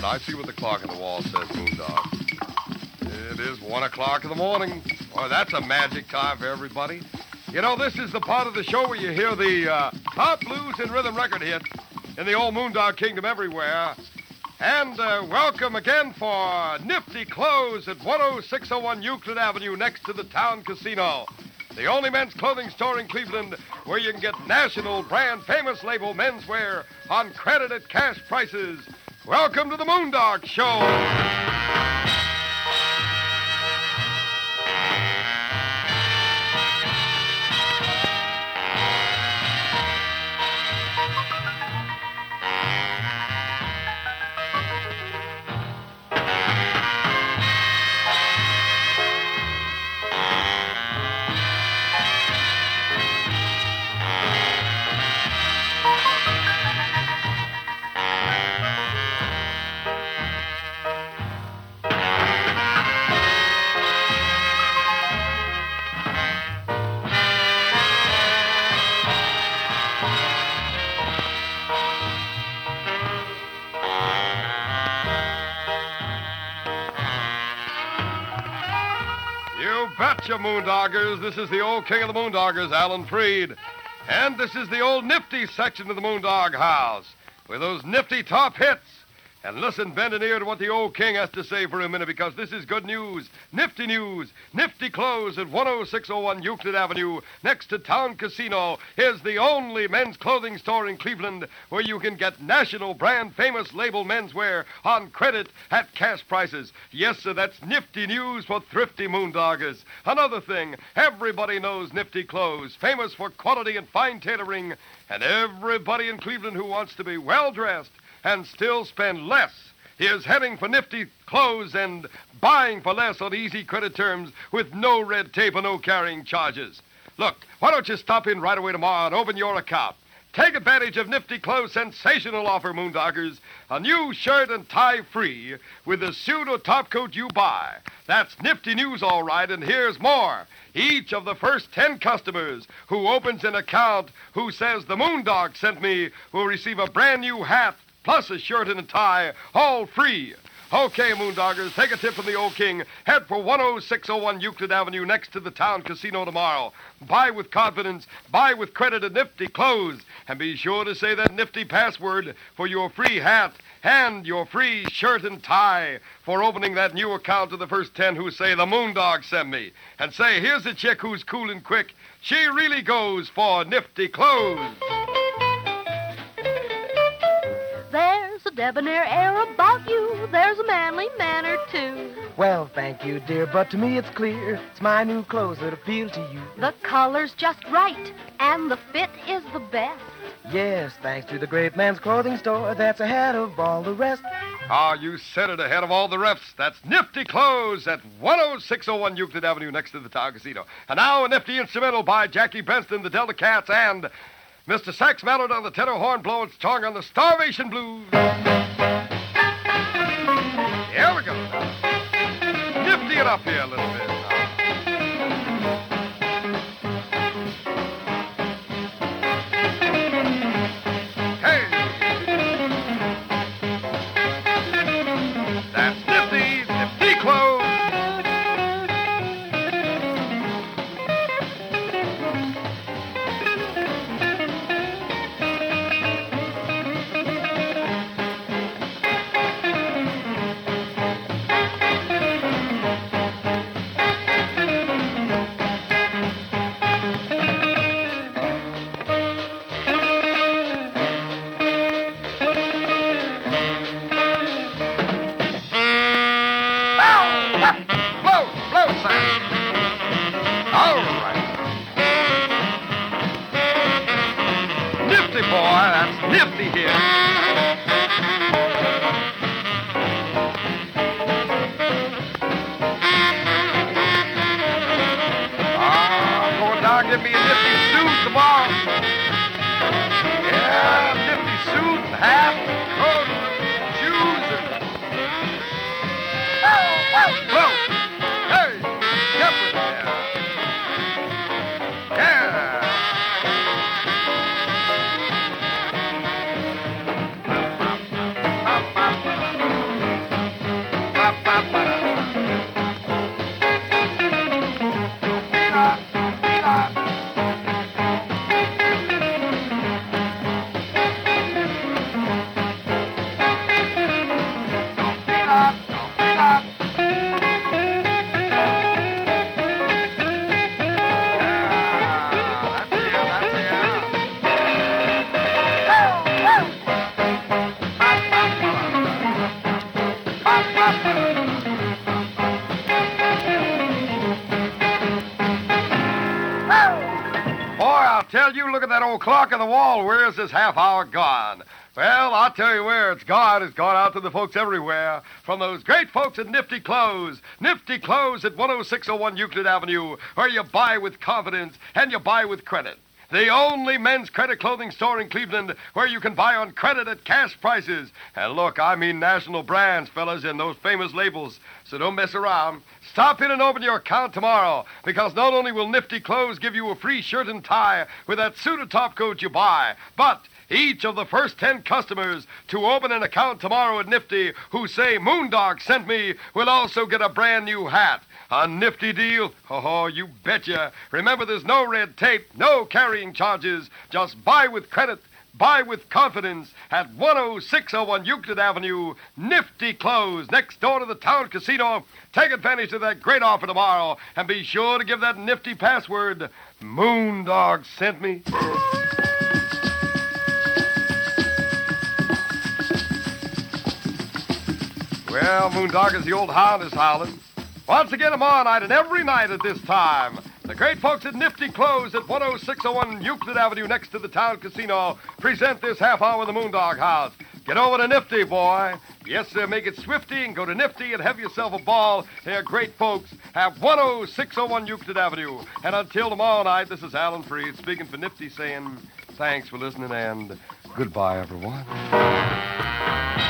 I see what the clock on the wall says, Moondog. It is 1 o'clock in the morning. Boy, that's a magic time for everybody. You know, this is the part of the show where you hear the top blues and rhythm record hits in the old Moondog Kingdom everywhere. And welcome again for Nifty Clothes at 10601 Euclid Avenue next to the Town Casino. The only men's clothing store in Cleveland where you can get national brand famous label menswear on credit at cash prices. Welcome to the Moondog Show. Betcha, Moondoggers. This is the old king of the Moondoggers, Alan Freed. And this is the old nifty section of the Moondog House with those nifty top hits. And listen, bend an ear to what the old king has to say for a minute, because this is good news. Nifty clothes at 10601 Euclid Avenue next to Town Casino is the only men's clothing store in Cleveland where you can get national brand famous label menswear on credit at cash prices. Yes, sir, that's nifty news for thrifty Moondoggers. Another thing, everybody knows Nifty Clothes, famous for quality and fine tailoring, and everybody in Cleveland who wants to be well-dressed and still spend less is heading for Nifty Clothes and buying for less on easy credit terms with no red tape or no carrying charges. Look, why don't you stop in right away tomorrow and open your account? Take advantage of Nifty Clothes' sensational offer, Moondoggers. A new shirt and tie free with the suit or top coat you buy. That's nifty news, all right, and here's more. Each of the first 10 customers who opens an account who says the Moondog sent me will receive a brand new hat plus a shirt and a tie, all free. Okay, Moondoggers, take a tip from the old king. Head for 10601 Euclid Avenue next to the Town Casino tomorrow. Buy with confidence, buy with credit at Nifty Clothes, and be sure to say that nifty password for your free hat and your free shirt and tie for opening that new account to the first 10 who say the Moondog sent me. And say, here's a chick who's cool and quick. She really goes for Nifty Clothes. There's a debonair air about you. There's a manly manner, too. Well, thank you, dear, but to me it's clear. It's my new clothes that appeal to you. The color's just right, and the fit is the best. Yes, thanks to the great man's clothing store that's ahead of all the rest. Ah, you said it, ahead of all the refs. That's Nifty Clothes at 10601 Euclid Avenue next to the Town Casino. And now a nifty instrumental by Jackie Benston, the Delta Cats, and Mr. Sax Mallard on the tenor horn blowing strong on the Starvation Blues. Here we go. Nifty it up here a little bit. Hey. That's Nifty Clothes. Nifty here. Going down, give me a nifty suit tomorrow. Yeah, nifty suit and hat, coat, shoes, and... Whoa! Hey, step with me there. Yeah. tell you, look at that old clock on the wall. Where's this half hour gone? Well, I'll tell you where it's gone. It's gone out to the folks everywhere. From those great folks at Nifty Clothes. Nifty Clothes at 10601 Euclid Avenue, where you buy with confidence and you buy with credit. The only men's credit clothing store in Cleveland where you can buy on credit at cash prices. And look, I mean national brands, fellas, and those famous labels. So don't mess around. Stop in and open your account tomorrow, because not only will Nifty Clothes give you a free shirt and tie with that suit of top coat you buy, but each of the first 10 customers to open an account tomorrow at Nifty who say Moondog sent me will also get a brand new hat. A nifty deal? Oh, you betcha. Remember, there's no red tape, no carrying charges. Just buy with credit, buy with confidence at 10601 Euclid Avenue, Nifty Clothes, next door to the town casino. Take advantage of that great offer tomorrow, and be sure to give that nifty password, Moondog sent me. Well, Moondoggers, the old hound is howling. Once again tomorrow night and every night at this time, the great folks at Nifty Clothes at 10601 Euclid Avenue next to the town casino present this half hour of the Moondog House. Get over to Nifty, boy. Yes, sir, make it swifty and go to Nifty and have yourself a ball. They're great folks. Have 10601 Euclid Avenue. And until tomorrow night, this is Alan Freed speaking for Nifty saying thanks for listening and goodbye, everyone.